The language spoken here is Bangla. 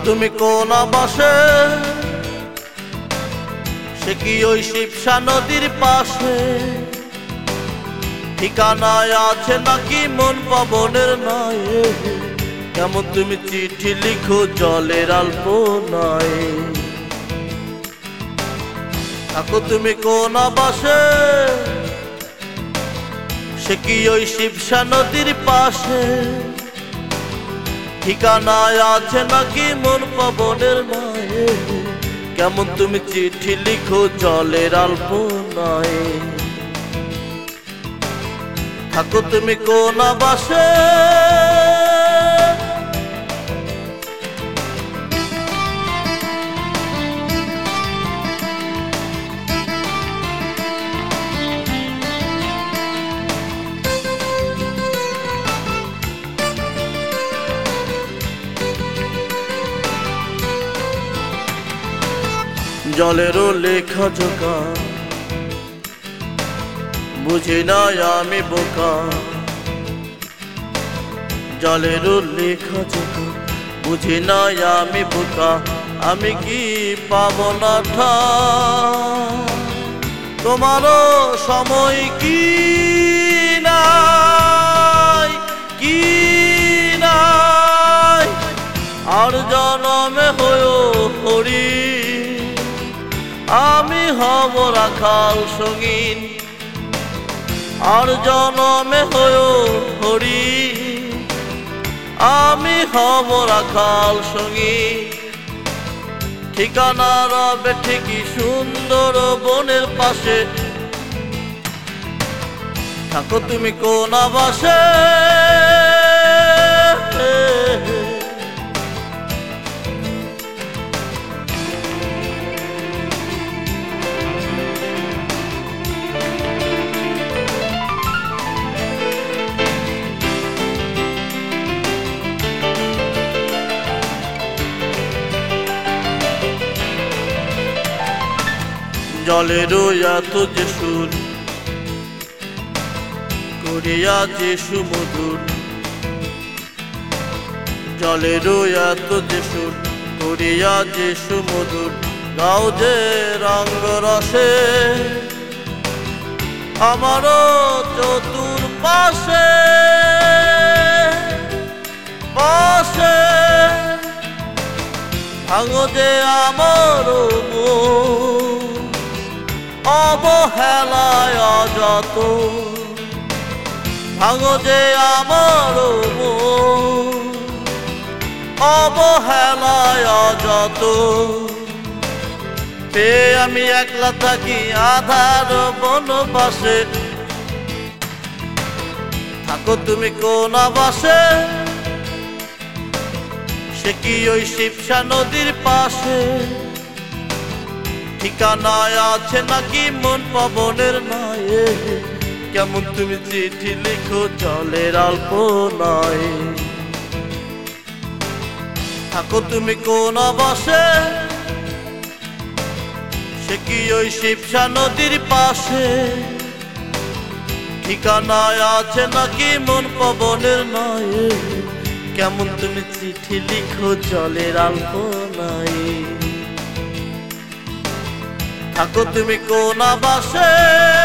তুমি কোন আবাসে, সে কি ওই শিবসা নদীর পাশে? ঠিকানায় আছে নাকি মন পবনের নয়? কেমন তুমি চিঠি লিখো জলের আলপনায়? থাকো তুমি কোন আবাসে, সে কি ওই শিবসা নদীর পাশে? ঠিকানায় আছে নাকি মন পবনের নয়? কেমন তুমি চিঠি লিখো জলের আলপনায়? থাকো তুমি কোন আবাসে? জলেরও লেখা জোকা, বুঝি না আমি বোকা। জলেরও লেখা জোকা, বুঝি না আমি বোকা। আমি কি পাবো না ঠাই? তোমারও সময় কি নাই, কি নাই? আর জনমে হয়েও হরি, আমি হব রাখাল সঙ্গীন। আর জনমে হয়েও হরি, আমি হব রাখাল সঙ্গীন। ঠিকানা রবে ঠিকই সুন্দর বনের পাশে। থাকো তুমি কোন আবাসে? জলেরও এত যে সুর, করিয়া যে সুমধুর। জলেরও এত যে সুর, করিয়া যে সুমধুর। গাও যে রঙ্গ রসে, আমারও চতুর পাশে পাশে। ভাঙো যে আমারও অবহেলায় অযত। ভাঙো যে আমার অবহেলায় অযত। পেয়ে আমি একলা থাকি আধার বনবাসে। থাকো তুমি কোন আবাসে, সে কি ওই শিবসা নদীর পাশে? ঠিকানায় আছে নাকি মন পবনের নয়? কেমন তুমি চিঠি লিখো জলের আলপনায়? থাকো তুমি কোন আবাসে, সে কি ওই শিবসা নদীর পাশে? ঠিকানায় আছে নাকি মন পবনের নয়? কেমন তুমি চিঠি লিখো জলের আলপনায়? থাকো তুমি কোন আবাসে?